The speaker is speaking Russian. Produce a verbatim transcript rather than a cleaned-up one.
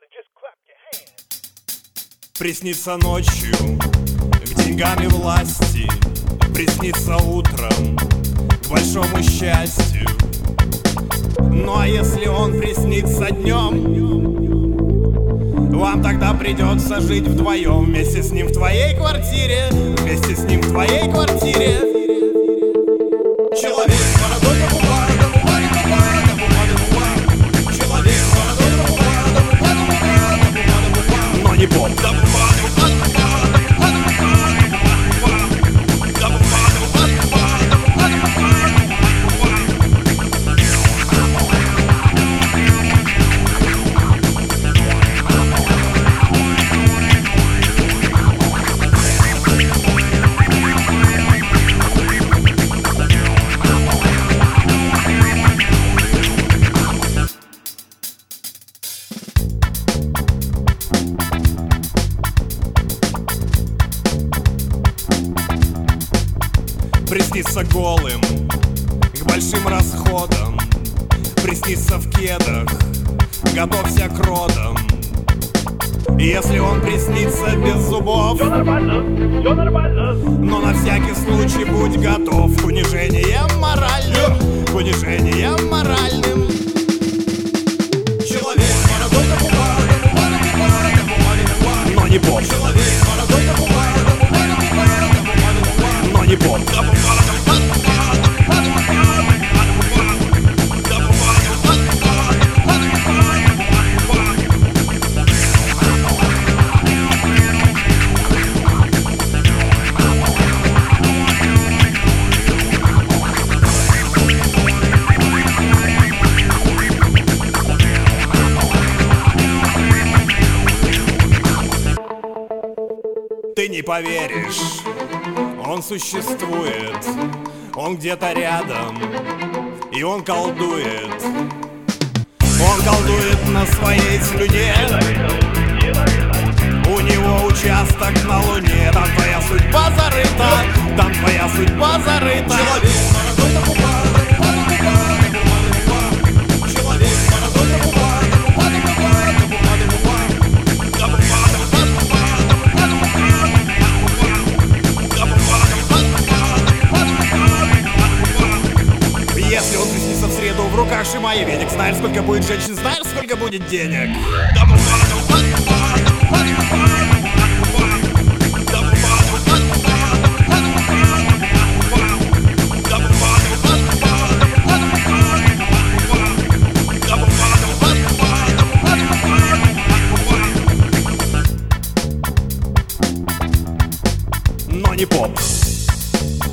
Приснится ночью к деньгам и власти, приснится утром к большому счастью. Ну а если он приснится днем, вам тогда придется жить вдвоем. Вместе с ним в твоей квартире, вместе с ним в твоей квартире. Человек с бородой да бумага, да бумага, да бумага, да бумага, да бумага. Человек с бородой да бумага, да бумага, да бумага, да бумага, да бумага. Но не поп. Да бумага, да бумага, да бумага, да бумага, да бумага, да бумага, да приснится голым к большим расходам, приснится в кедах, готовься к родам. И если он приснится без зубов, все нормально, все нормально. Но на всякий случай будь готов к унижениям моральным, к унижениям моральным. Человек с бородой да бумага, да бумага, да бумага, да бумага, да бумага. Но не поп. Человек с бородой да бумага, да бумага, да бумага, да бумага, да бумага. Но не поп. Да бумага, да бумага, да бумага, да бумага, да бумага, да бумага. Да бумага, да бумага, да бумага, да бумага, да Ты не поверишь, он существует, он где-то рядом, и он колдует. Он колдует на своей слюне, у него участок на луне. Там твоя судьба зарыта, там твоя судьба зарыта. Человек с бородой да бумага, да бумага, да бумага, да бумага, да бумага. Человек с бородой да бумага, да бумага, да бумага, да бумага, да бумага. Да бумага, да бумага, да бумага, да бумага, да бумага. Если он приснится в среду, в руках Шимай веник. Знаешь, сколько будет женщин, знаешь, сколько будет денег. Да бумага, да бумага, да бумага, да бумага, да бумага. Да бумага, да бумага, да бумага, да бумага, да бумага. Да бумага, да бумага, да бумага, да бумага, да бумага, да бумага. Да бумага, да бумага, да бумага, да бумага, да бумага. Но не поп.